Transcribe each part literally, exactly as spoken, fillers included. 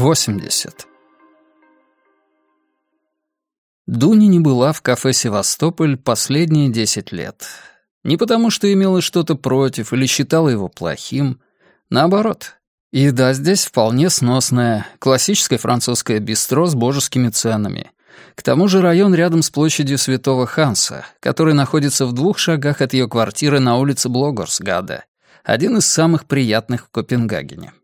восемьдесят. Дуня не была в кафе «Севастополь» последние десять лет. Не потому, что имела что-то против или считала его плохим. Наоборот, еда здесь вполне сносная, классическое французское бистро с божескими ценами. К тому же район рядом с площадью Святого Ханса, который находится в двух шагах от ее квартиры на улице Блогорсгаде, один из самых приятных в Копенгагене.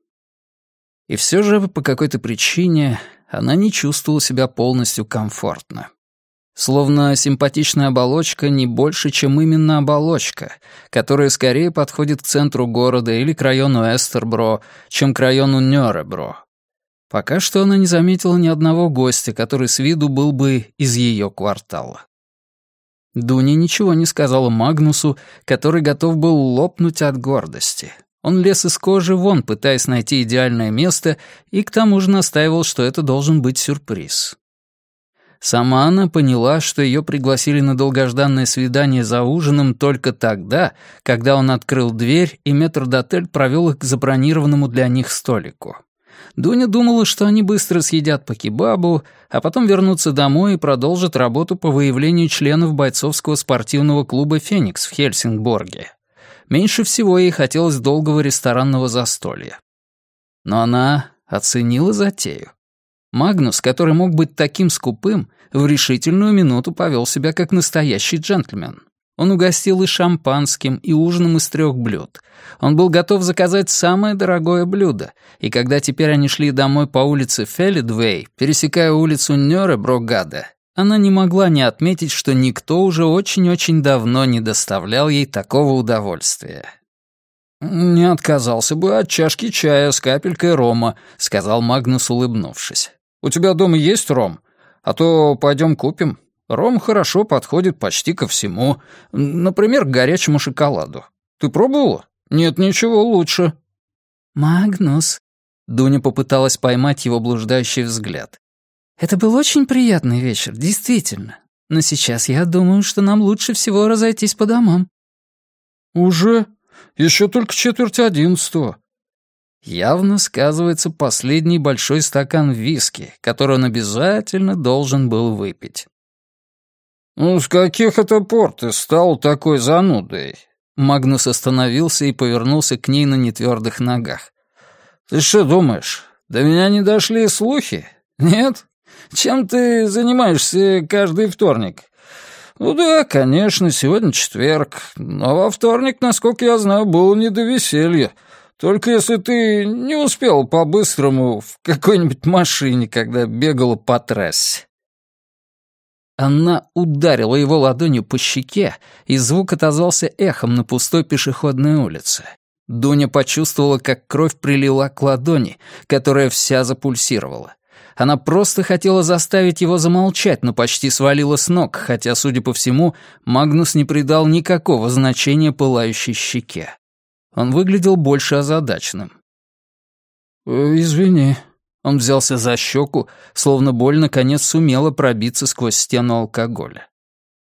И все же по какой-то причине она не чувствовала себя полностью комфортно. Словно симпатичная оболочка не больше, чем именно оболочка, которая скорее подходит к центру города или к району Эстербро, чем к району Нёребро. Пока что она не заметила ни одного гостя, который с виду был бы из ее квартала. Дуня ничего не сказала Магнусу, который готов был лопнуть от гордости. Он лез из кожи вон, пытаясь найти идеальное место, и к тому же настаивал, что это должен быть сюрприз. Сама она поняла, что ее пригласили на долгожданное свидание за ужином только тогда, когда он открыл дверь, и метрдотель провел их к забронированному для них столику. Дуня думала, что они быстро съедят по кебабу, а потом вернутся домой и продолжат работу по выявлению членов бойцовского спортивного клуба «Феникс» в Хельсингборге. Меньше всего ей хотелось долгого ресторанного застолья. Но она оценила затею. Магнус, который мог быть таким скупым, в решительную минуту повел себя как настоящий джентльмен. Он угостил и шампанским, и ужином из трех блюд. Он был готов заказать самое дорогое блюдо, и когда теперь они шли домой по улице Фелидвей, пересекая улицу Нёреброгаде, она не могла не отметить, что никто уже очень-очень давно не доставлял ей такого удовольствия. «Не отказался бы от чашки чая с капелькой рома», — сказал Магнус, улыбнувшись. «У тебя дома есть ром? А то пойдем купим. Ром хорошо подходит почти ко всему. Например, к горячему шоколаду. Ты пробовала? Нет ничего лучше». «Магнус», — Дуня попыталась поймать его блуждающий взгляд. «Это был очень приятный вечер, действительно. Но сейчас я думаю, что нам лучше всего разойтись по домам». «Уже? Еще только четверть одиннадцатого». Явно сказывается последний большой стакан виски, который он обязательно должен был выпить. «Ну, с каких это пор ты стал такой занудой?» Магнус остановился и повернулся к ней на нетвердых ногах. «Ты что думаешь, до меня не дошли слухи? Нет? Чем ты занимаешься каждый вторник?» «Ну да, конечно, сегодня четверг, но во вторник, насколько я знаю, было не до веселья. Только если ты не успел по-быстрому в какой-нибудь машине, когда бегала по трассе». Она ударила его ладонью по щеке, и звук отозвался эхом на пустой пешеходной улице. Дуня почувствовала, как кровь прилила к ладони, которая вся запульсировала. Она просто хотела заставить его замолчать, но почти свалила с ног, хотя, судя по всему, Магнус не придал никакого значения пылающей щеке. Он выглядел больше озадаченным. «Извини». Он взялся за щеку, словно боль наконец сумела пробиться сквозь стену алкоголя.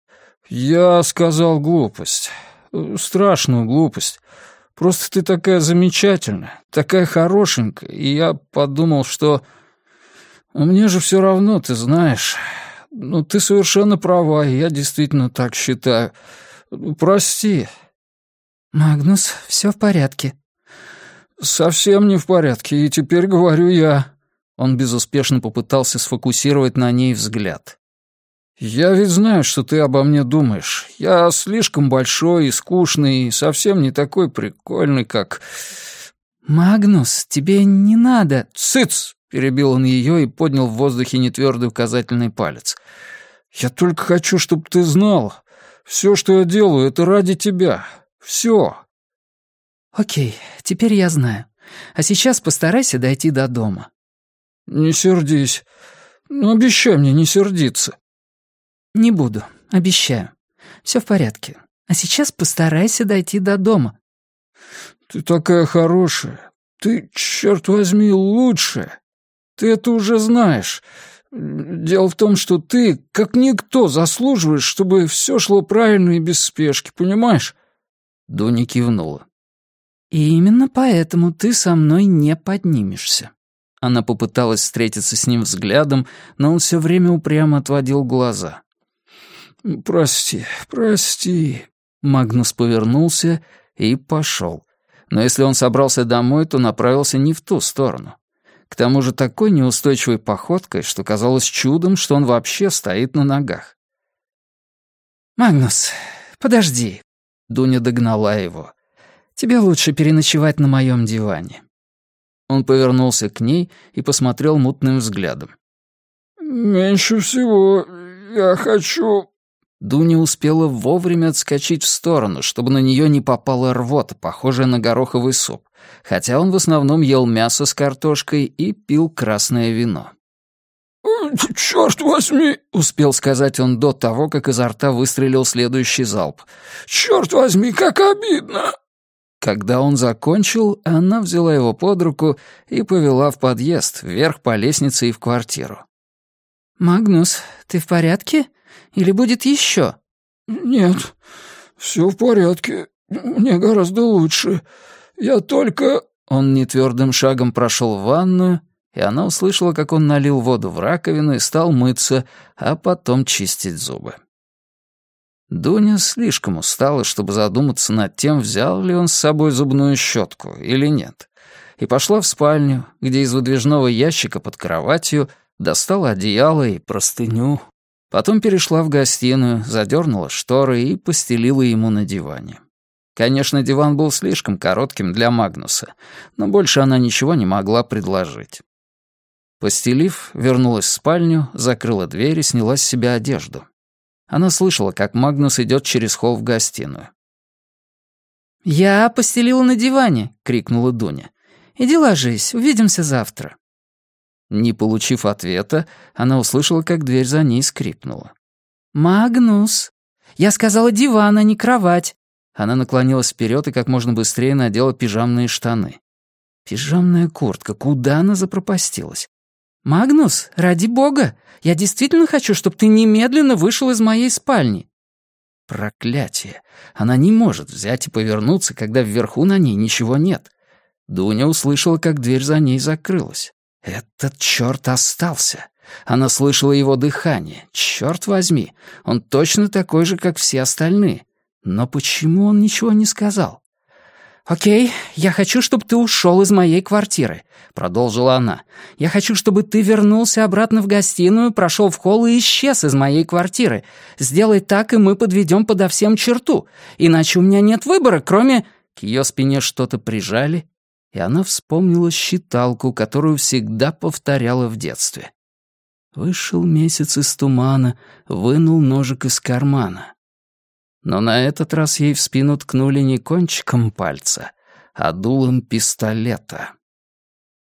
«Я сказал глупость. Страшную глупость. Просто ты такая замечательная, такая хорошенькая, и я подумал, что... Мне же все равно, ты знаешь. Ну, ты совершенно права, и я действительно так считаю. Прости». «Магнус, все в порядке». «Совсем не в порядке, и теперь говорю я». Он безуспешно попытался сфокусировать на ней взгляд. «Я ведь знаю, что ты обо мне думаешь. Я слишком большой и скучный, и совсем не такой прикольный, как...» «Магнус, тебе не надо...» «Цыц!» — перебил он ее и поднял в воздухе нетвердый указательный палец. «Я только хочу, чтобы ты знал. Все, что я делаю, это ради тебя. Все». «Окей, теперь я знаю. А сейчас постарайся дойти до дома». «Не сердись. Ну, обещай мне не сердиться». «Не буду, обещаю. Все в порядке. А сейчас постарайся дойти до дома». «Ты такая хорошая. Ты, черт возьми, лучшая. Ты это уже знаешь. Дело в том, что ты, как никто, заслуживаешь, чтобы все шло правильно и без спешки, понимаешь?» Дуня кивнула. «И именно поэтому ты со мной не поднимешься». Она попыталась встретиться с ним взглядом, но он все время упрямо отводил глаза. «Прости, прости». Магнус повернулся и пошел. Но если он собрался домой, то направился не в ту сторону. К тому же такой неустойчивой походкой, что казалось чудом, что он вообще стоит на ногах. «Магнус, подожди», — Дуня догнала его. «Тебе лучше переночевать на моем диване». Он повернулся к ней и посмотрел мутным взглядом. «Меньше всего я хочу...» Дуня успела вовремя отскочить в сторону, чтобы на нее не попала рвота, похожая на гороховый суп, хотя он в основном ел мясо с картошкой и пил красное вино. «Чёрт возьми!» — успел сказать он до того, как изо рта выстрелил следующий залп. «Чёрт возьми, как обидно!» Когда он закончил, она взяла его под руку и повела в подъезд, вверх по лестнице и в квартиру. «Магнус, ты в порядке? Или будет еще?» «Нет, все в порядке. Мне гораздо лучше. Я только...» Он нетвердым шагом прошел в ванную, и она услышала, как он налил воду в раковину и стал мыться, а потом чистить зубы. Дуня слишком устала, чтобы задуматься над тем, взял ли он с собой зубную щетку или нет, и пошла в спальню, где из выдвижного ящика под кроватью достала одеяло и простыню. Потом перешла в гостиную, задернула шторы и постелила ему на диване. Конечно, диван был слишком коротким для Магнуса, но больше она ничего не могла предложить. Постелив, вернулась в спальню, закрыла дверь и сняла с себя одежду. Она слышала, как Магнус идет через холл в гостиную. «Я постелила на диване!» — крикнула Дуня. «Иди ложись, увидимся завтра». Не получив ответа, она услышала, как дверь за ней скрипнула. «Магнус! Я сказала диван, а не кровать!» Она наклонилась вперед и как можно быстрее надела пижамные штаны. Пижамная куртка, куда она запропастилась? «Магнус, ради бога! Я действительно хочу, чтобы ты немедленно вышел из моей спальни!» Проклятие! Она не может взять и повернуться, когда вверху на ней ничего нет. Дуня услышала, как дверь за ней закрылась. Этот чёрт остался. Она слышала его дыхание. Чёрт возьми, он точно такой же, как все остальные. Но почему он ничего не сказал? «Окей, я хочу, чтобы ты ушел из моей квартиры», — продолжила она. «Я хочу, чтобы ты вернулся обратно в гостиную, прошел в холл и исчез из моей квартиры. Сделай так, и мы подведем подо всем черту. Иначе у меня нет выбора, кроме...» К ее спине что-то прижали, и она вспомнила считалку, которую всегда повторяла в детстве. Вышел месяц из тумана, вынул ножик из кармана. Но на этот раз ей в спину ткнули не кончиком пальца, а дулом пистолета.